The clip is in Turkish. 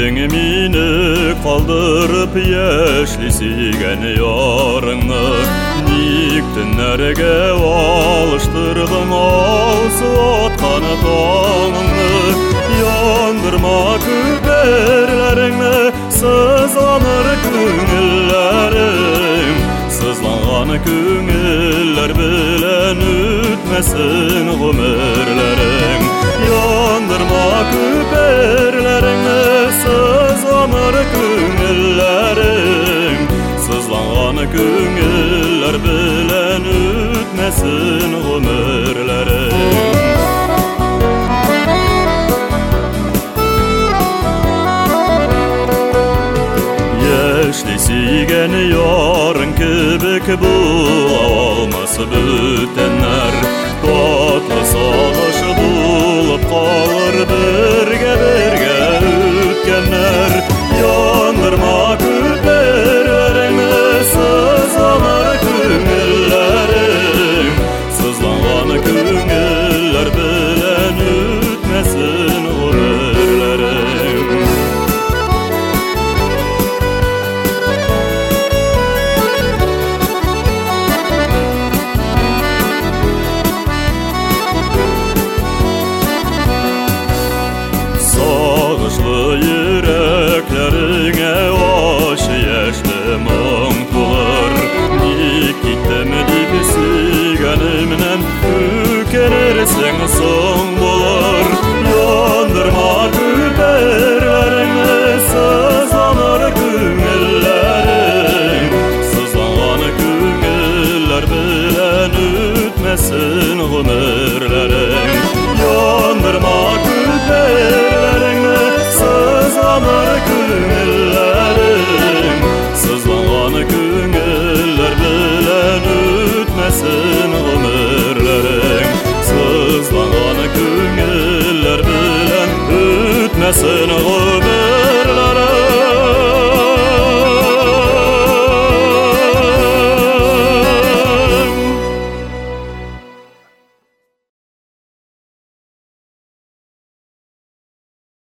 Mini kaldırıp yeşli sigen yarını Niktinlerge alıştırdın alsı atkanı tanını Yandırma küperlerini sızlanır küngüllerim Sızlanan küngüller bilen ütmesin ömürlerim Yandırma küperlerini sızlanır küngüllerim Sızlanan küngüller bilen ütmesin ömürlerim Yeşli sigen yarın kibik bu alması bütenler Tatlı salaşı bulup kalır birge ütkenler Yandırma küperlerini sızlanır küngüllerim Sızlanan küngüller bilen ütmesin ömürlerim Sağışlı yüreklerine aşı yaşlı mıntılır Nik gitmedik siganimden ükenersen son bulur Yandırma küperlerini sızlanır küngüllerim Sızlanan küngüller bilen ütmesin ömür